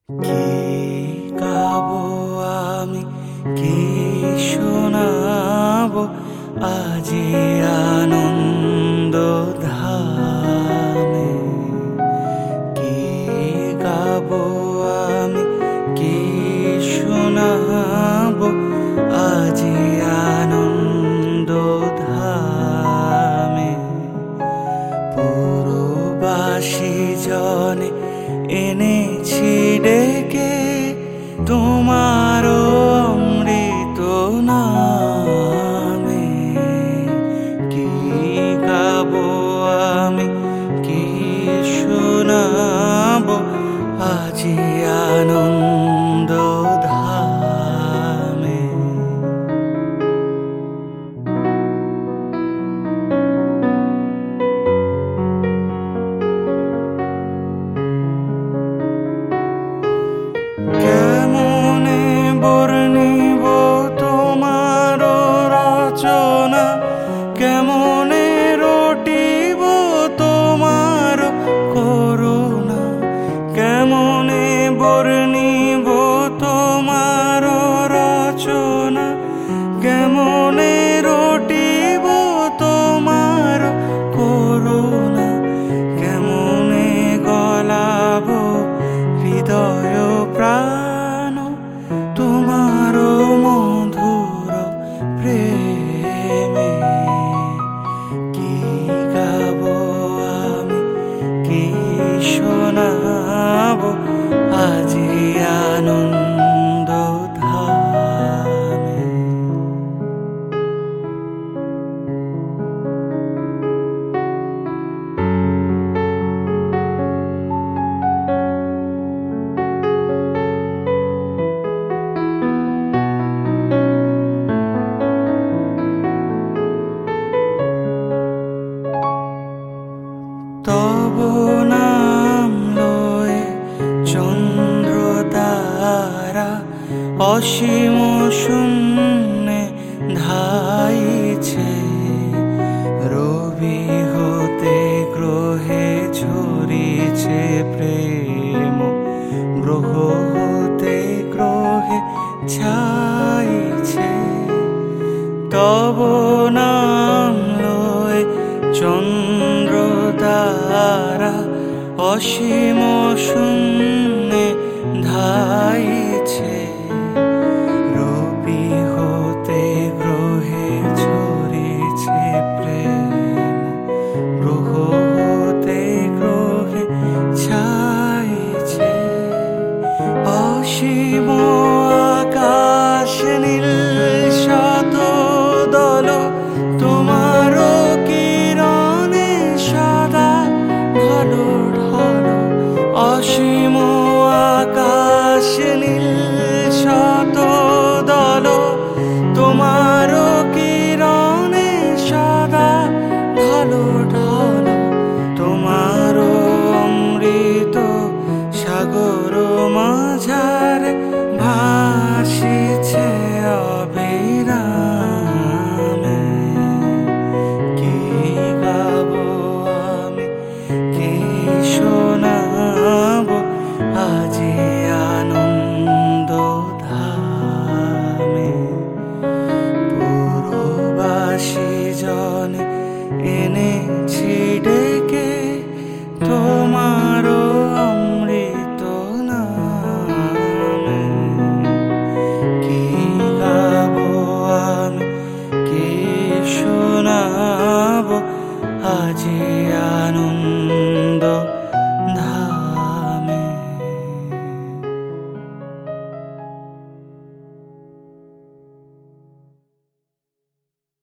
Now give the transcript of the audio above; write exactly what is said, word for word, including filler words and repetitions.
কি গাবো আমি, কি শোনাবো আজি আনন্দ ধামে। কি গাবো আমি, কি শোনাবো আজি আনন্দ ধামে। পুরবাসী জনে এনেছি ডেকে তোমার অমৃত নামে। কি গাবো আমি, কি শোনাবো আজি আনন্দ ধামে। কেমনে বর্ণিব তোমার রচনা, কেমনে রটিব তোমার করুণা। কেমনে বর্ণিব তোমার রচনা, কেমনে রটিব তোমার করুণা। কেমনে গলাবো হৃদয় প্রাণ তোমার মধুর প্রেমে। কি গাবো আমি, কি শোনাবো আজি আনন্দ ধামে। তব নাম লয়ে চন্দ্র তারা অসীম শূন্যে ধাইছে। রবি হতে গ্রহে ঝরিছে প্রেম, গ্রহ হতে গ্রহে ছাইছে। তব নাম লয়ে চন্দ্র তারা অসীম শূন্যে ধাইছে। রবি হতে গ্রহে ঝরিছে প্রেম, গ্রহ হতে গ্রহে ছাইছে। অসীম আকাশ নীল শত দল তোমার কিরণে সদা ঢলো ঢলো। অসীম আকাশ নীল শত দল তোমার কিরণে সদা ঢলো ঢলো। তোমার অমৃত সাগর মাঝা